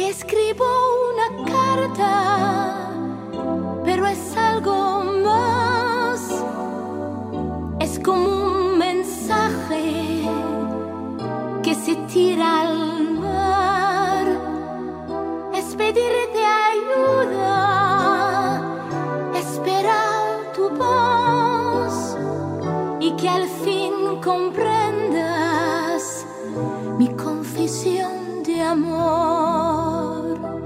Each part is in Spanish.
que escribo una carta, pero es algo más. Es como un mensaje que se tira al mar. Es pedirte ayuda, esperar tu voz y que al fin comprendas mi confesión de amor.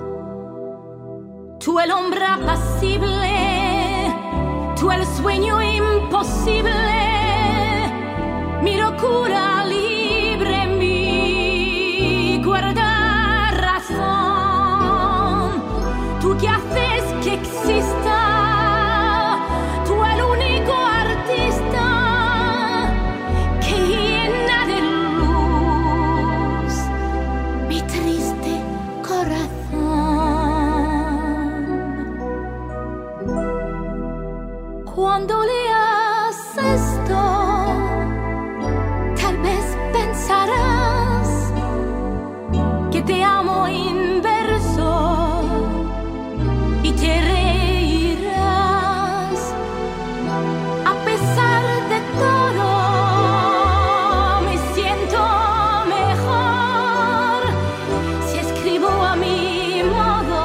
Tú el hombre apacible, tú el sueño imposible, mi locura libre, mi cuerda razón. Tú que haces que exista, tú el único artista que llena de luz mi triste corazón. Cuando leas esto, tal vez pensarás que te amo en verso y te reirás. A pesar de todo, me siento mejor si escribo a mi modo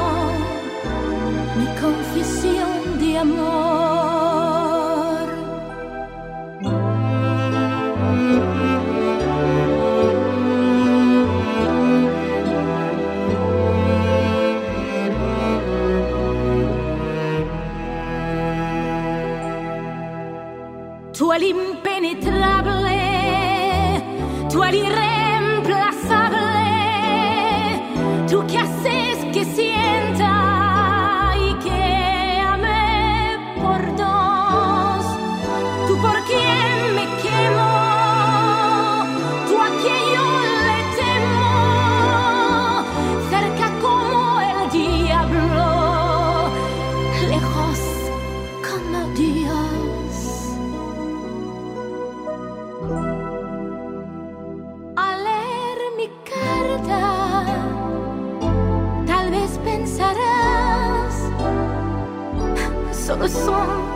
mi confesión de amor. Tú el impenetrable, tú el irreemplazable, tú que haces que sienta y que ame por dos, tú por quien me quemo, tú a quien yo le temo, cerca como el diablo, lejos como Dios. Al leer mi carta, tal vez pensarás, solo son